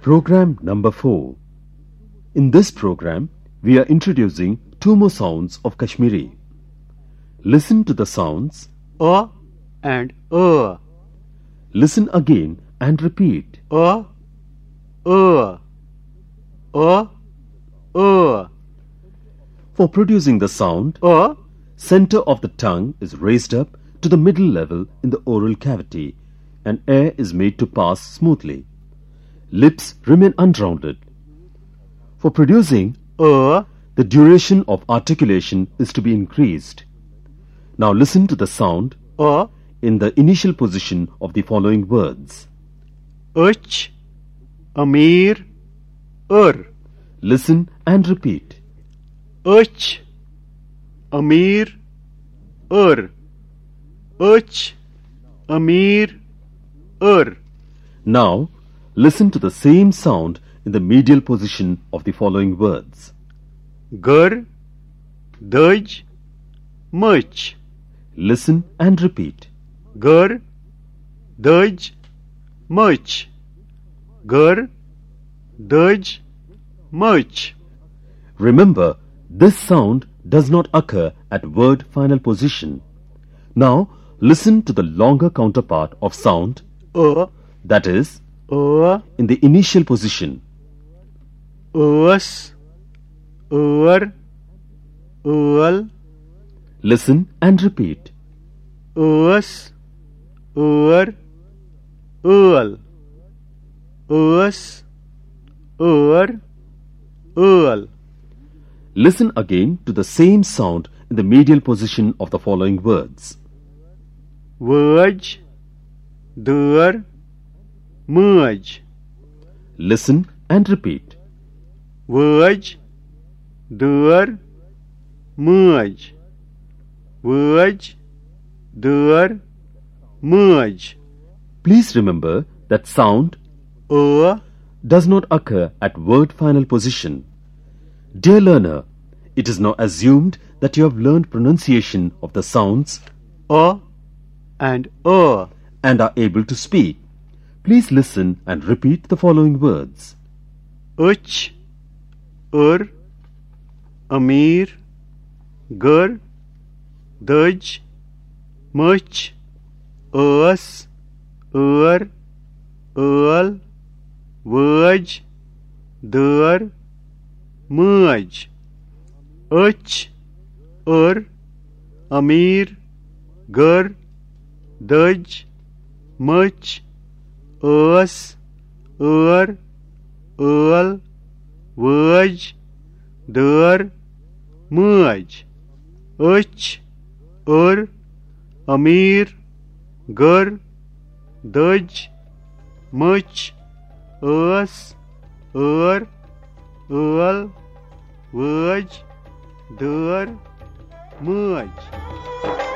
Program number 4. In this program, we are introducing 2 more sounds of Kashmiri. Listen to the sounds A and A. Listen again and repeat. A, A, A, A. For producing the sound, A, center of the tongue is raised up to the middle level in the oral cavity and air is made to pass smoothly. Lips remain unrounded. For producing, A, the duration of articulation is to be increased. Now listen to the sound A, in the initial position of the following words. Ach, Amir, Listen and repeat. Ach, Amir, Ach, Amir, Now listen to the same sound in the medial position of the following words. Gar, Daj, Much. Listen and repeat. Gar, Daj, Much. Gar, Daj, Much. Remember, this sound does not occur at word final position. Now listen to the longer counterpart of sound, A, that is, A, in the initial position. As, Al. Listen and repeat. As, Al. As, Al. Listen again to the same sound in the medial position of the following words. Vaj, Dar, Maj. Listen and repeat. Vaj, Dar, Maj. Vaj, Dar, Maj. Please remember that sound A, does not occur at word final position. Dear learner, it is now assumed that you have learned pronunciation of the sounds A and A. and are able to speak. Please listen and repeat the following words. Ach, Amir, Gar, Daj, Much, As, Al, Vaj, Dar, Maj. Ach, Amir, Gar, Daj, Much, As, Al, Vaj, Dar, Maj. Ach, Amir, Gar, Daj, Much, As, Al, Vaj, Dar, Maj.